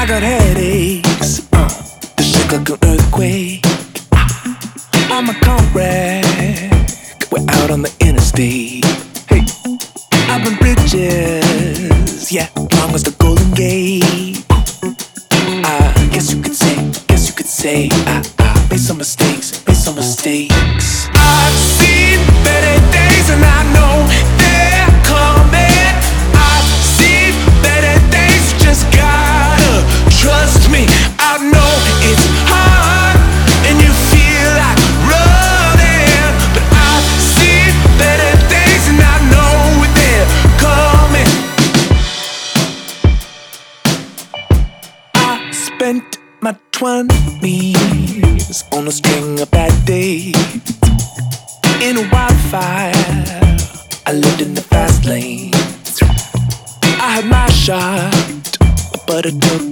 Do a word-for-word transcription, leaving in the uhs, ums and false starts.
I got headaches, uh, the shake like an earthquake. I'm a car wreck, we're out on the interstate. Hey, I've been bridges, yeah, long as the Golden Gate. I guess you could say, guess you could say I, I made some mistakes, made some mistakes. I've seen better days and I know they're coming. I've seen better days, you just gotta trust me. I know it's hard and you feel like running, but I've seen better days and I know they're coming. I spent my twenties on a string of bad days. In a wildfire, I lived in the fast lane. I had my shot, but it took